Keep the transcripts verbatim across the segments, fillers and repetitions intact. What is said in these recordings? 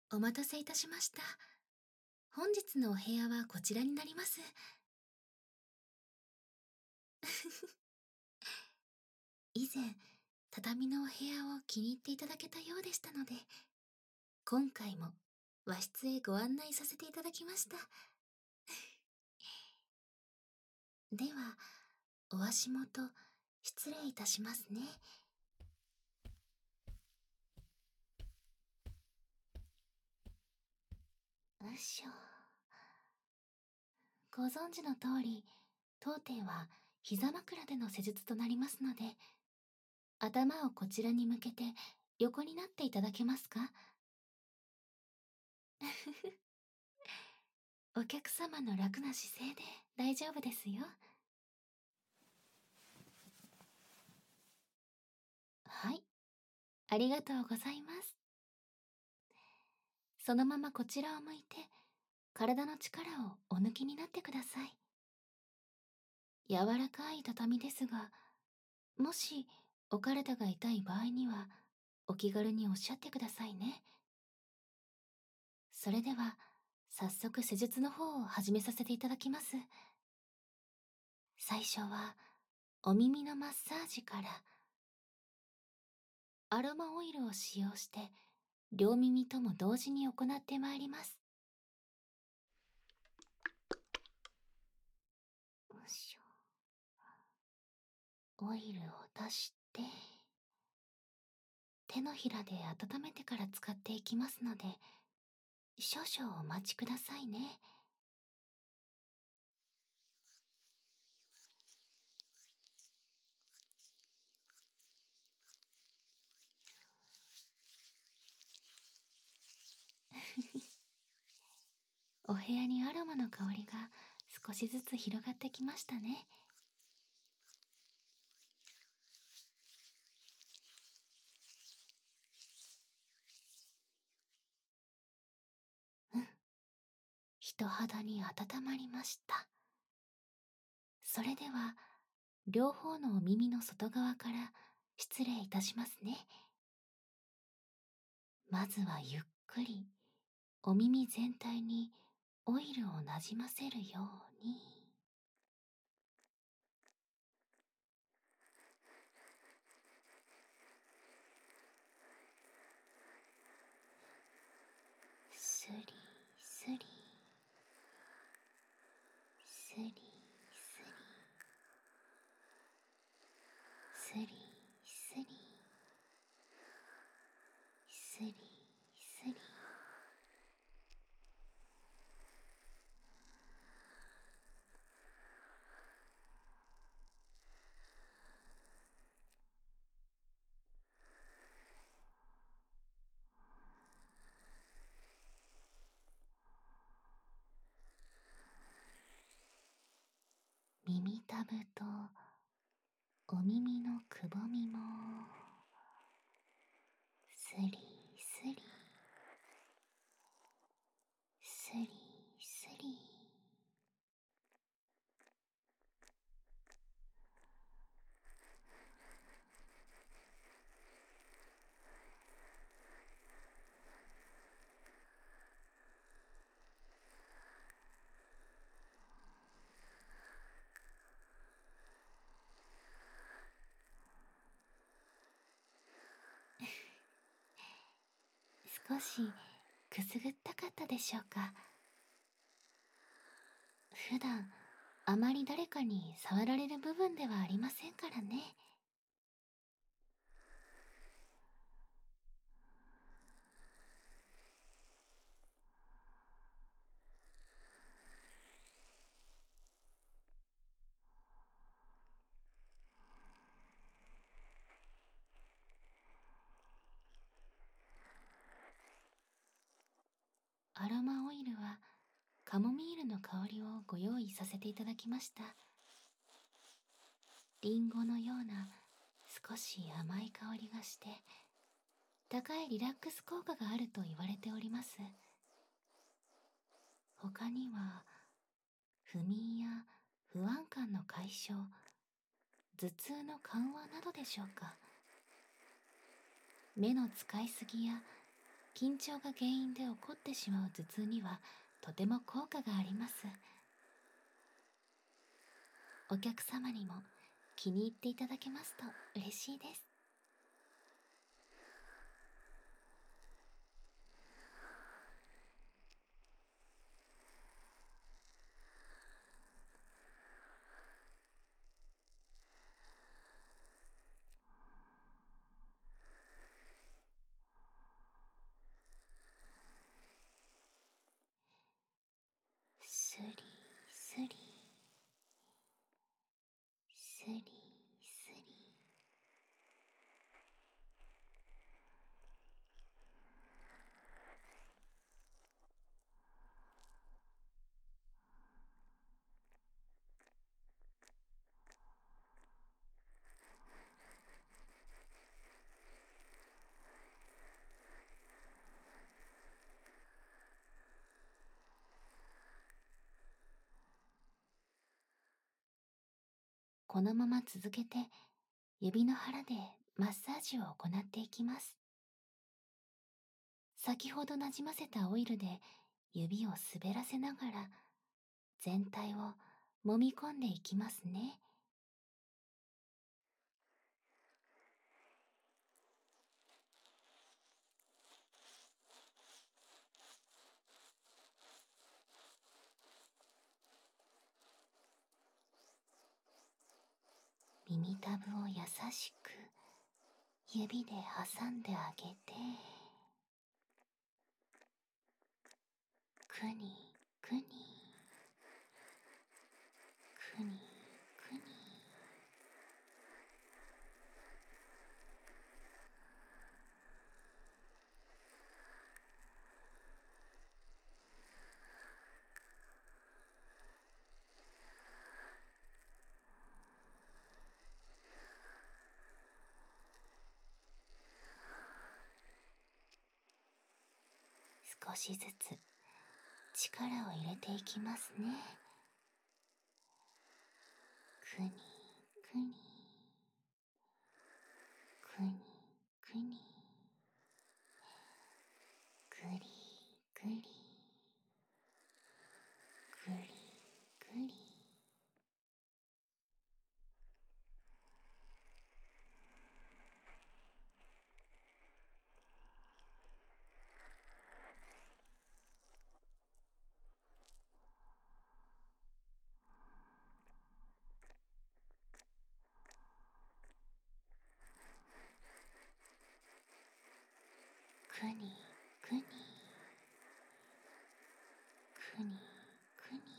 お待たせいたしました。本日のお部屋はこちらになります。以前、畳のお部屋を気に入っていただけたようでしたので、今回も和室へご案内させていただきました。では、お足元、失礼いたしますね。よいしょ。ご存知の通り、当店は膝枕での施術となりますので、頭をこちらに向けて横になっていただけますか？お客様の楽な姿勢で大丈夫ですよ。はい、ありがとうございます。そのままこちらを向いて、体の力をお抜きになってください。柔らかい畳ですが、もしお体が痛い場合には、お気軽におっしゃってくださいね。それでは、早速施術の方を始めさせていただきます。最初は、お耳のマッサージから、アロマオイルを使用して、両耳とも同時に行ってまいります。よいしょ。オイルを出して、手のひらで温めてから使っていきますので、少々お待ちくださいね。お部屋にアロマの香りが少しずつ広がってきましたね。うん、人肌に温まりました。それでは、両方のお耳の外側から失礼いたしますね。まずはゆっくり、お耳全体にオイルをなじませるように。スリスリ、スリスリ、スリスリ、スリスリ。耳たぶとお耳のくぼみもスリスリ、スリスリ。少しくすぐったかったでしょうか。普段あまり誰かに触られる部分ではありませんからね。アロマオイルはカモミールの香りをご用意させていただきました。リンゴのような少し甘い香りがして、高いリラックス効果があると言われております。他には、不眠や不安感の解消、頭痛の緩和などでしょうか。目の使いすぎや緊張が原因で起こってしまう頭痛にはとても効果があります。お客様にも気に入っていただけますと嬉しいです。スリスリスリスリ。このまま続けて指の腹でマッサージを行っていきます。先ほどなじませたオイルで指を滑らせながら全体を揉み込んでいきますね。耳たぶを優しく指で挟んであげて、くにくにくにくに。少しずつ力を入れていきますね。くにくにくにくに、ぐりぐりぐりぐり。くにくにくにくに。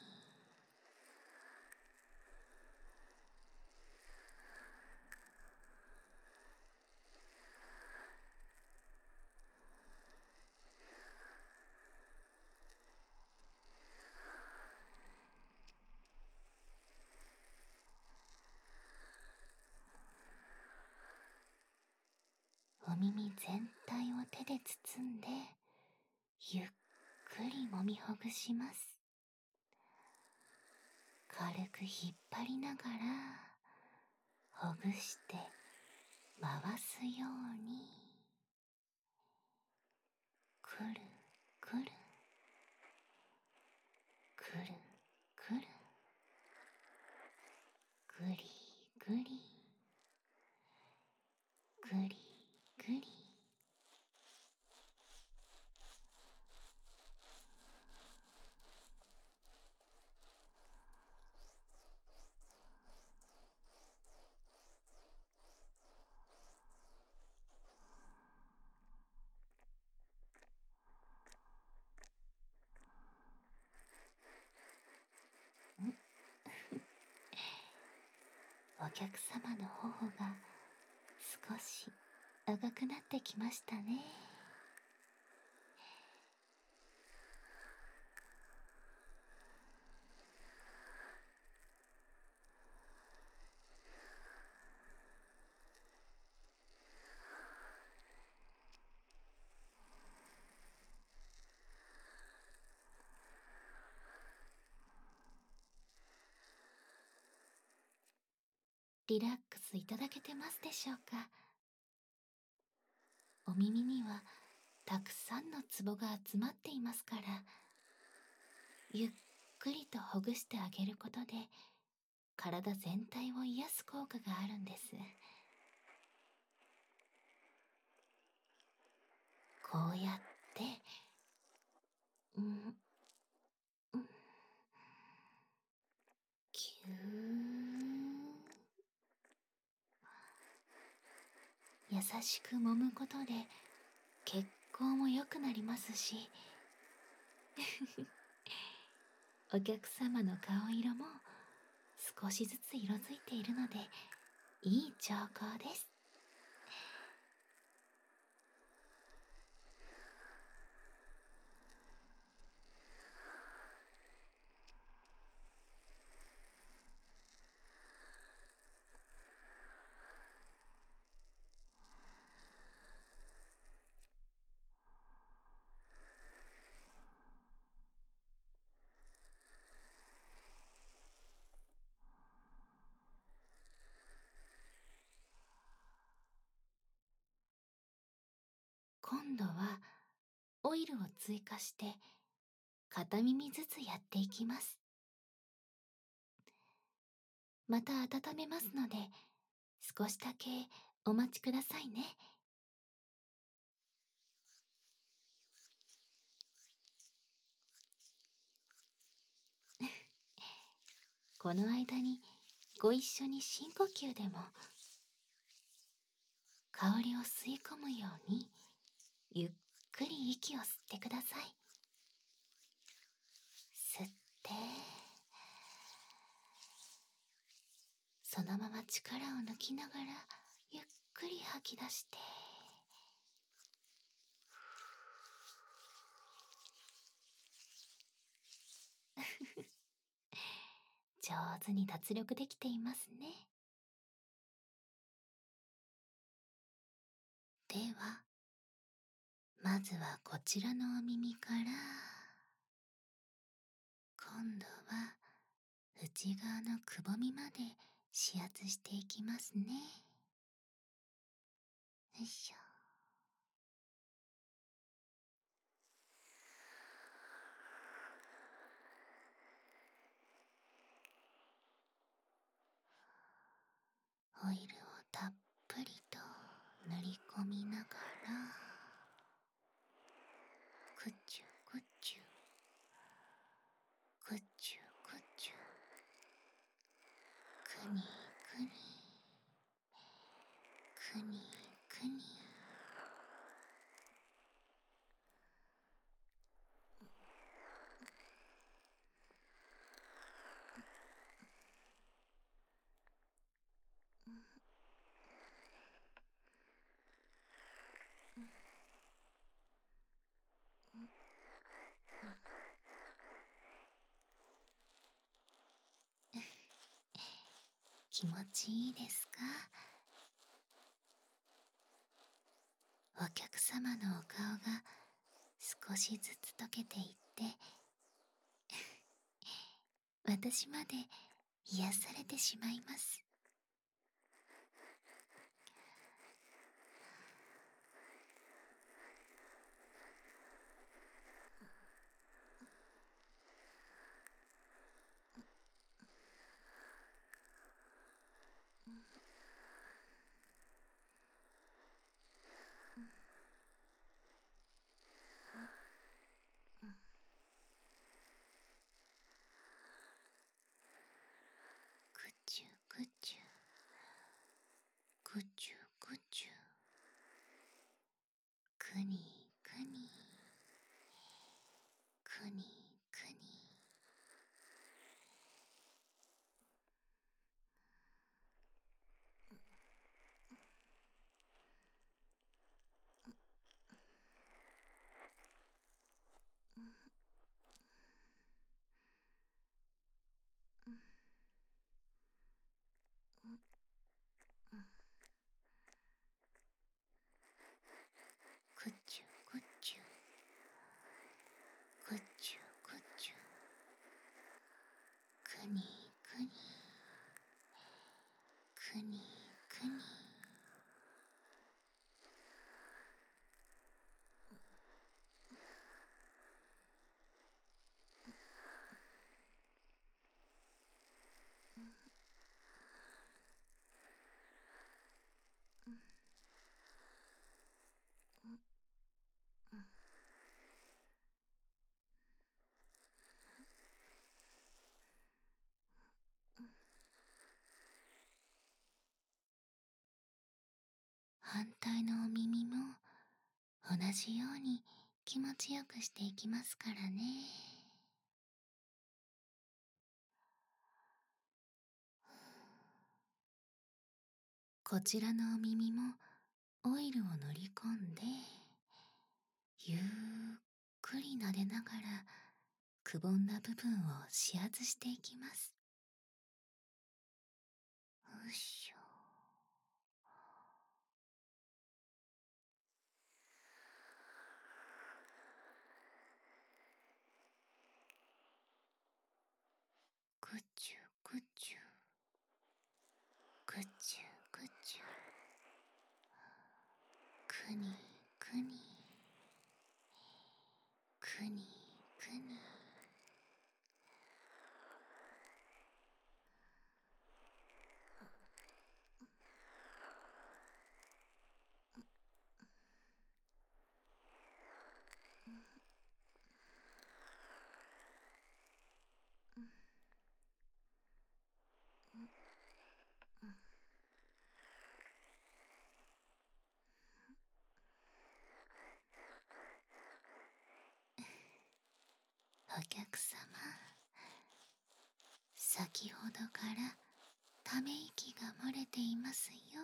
お耳全体を手で包んでゆっくり揉みほぐします。軽く引っ張りながらほぐして回すように、くるくるくるくる、ぐりぐりぐりぐり。お客様の頬が少し赤くなってきましたね。リラックスいただけてますでしょうか。お耳にはたたくさんのツボが集まっていますから、ゆっくりとほぐしてあげることで、体全体を癒す効果があるんです。こうやって、うん、うん、ぎゅー、優しく揉むことで血行も良くなりますし、お客様の顔色も少しずつ色づいているので、いい兆候です。今度はオイルを追加して片耳ずつやっていきます。また温めますので、少しだけお待ちくださいね。この間にご一緒に深呼吸でも、香りを吸い込むようにゆっくり息を吸ってください。吸って、そのまま力を抜きながらゆっくり吐き出して、上手に脱力できていますね。では、まずはこちらのお耳から、今度は内側のくぼみまで指圧していきますね。よいしょ。オイルをたっぷりと塗り込みながら、くちゅくちゅ、くちゅくちゅ、くにくに、くにくに。気持ちいいですか？お客様のお顔が少しずつ溶けていって、私まで癒されてしまいます。くちゅくちゅ、くちゅくちゅ、くにくに、くにくに。くちゅ反対のお耳も同じように気持ちよくしていきますからね。こちらのお耳もオイルを塗り込んで、ゆっくり撫でながらくぼんだ部分を指圧していきます。よいしょ。ぐちゅぐちゅ、ぐちゅぐちゅ、くにくに、くにくに。お客様、先ほどからため息が漏れていますよ。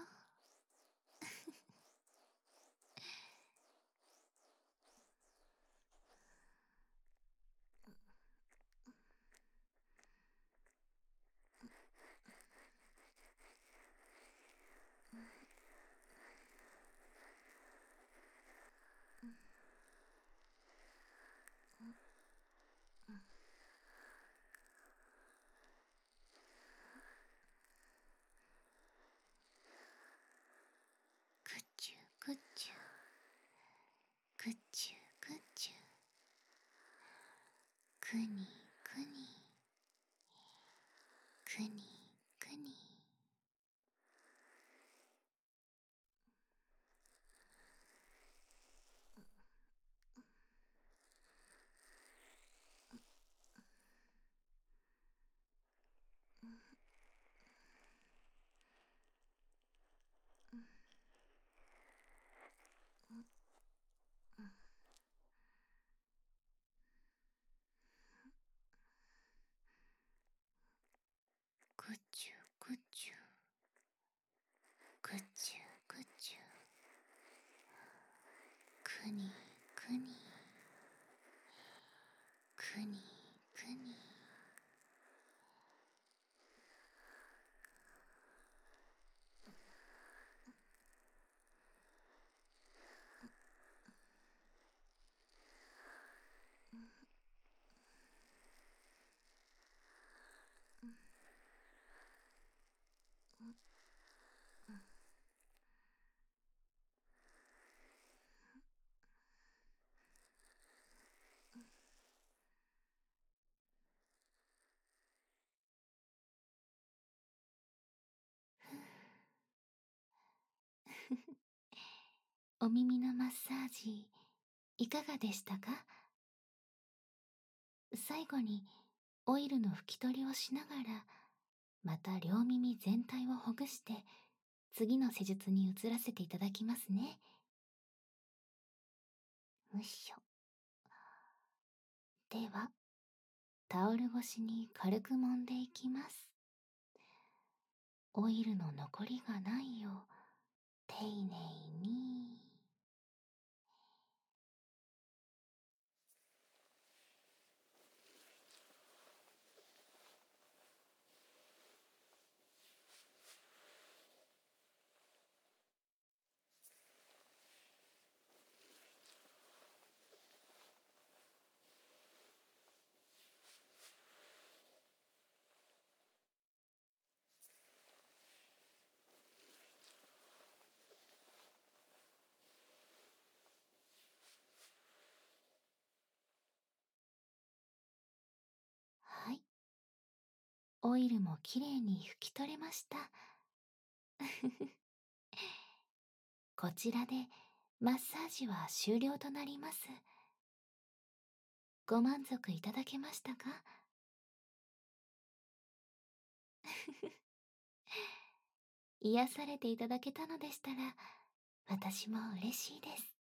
ぐちゅぐちゅ、ぐちゅぐちゅ、くにくに、くにくに。ぐちゅぐちゅ、ぐちゅぐちゅ、くにくに、くにくに。お耳のマッサージいかがでしたか？最後にオイルの拭き取りをしながら、また両耳全体をほぐして次の施術に移らせていただきますね。よいしょ。では、タオル越しに軽く揉んでいきます。オイルの残りがないよう丁寧に。はい。オイルもきれいに拭き取れました。こちらでマッサージは終了となります。ご満足いただけましたか？癒されていただけたのでしたら、 私も嬉しいです。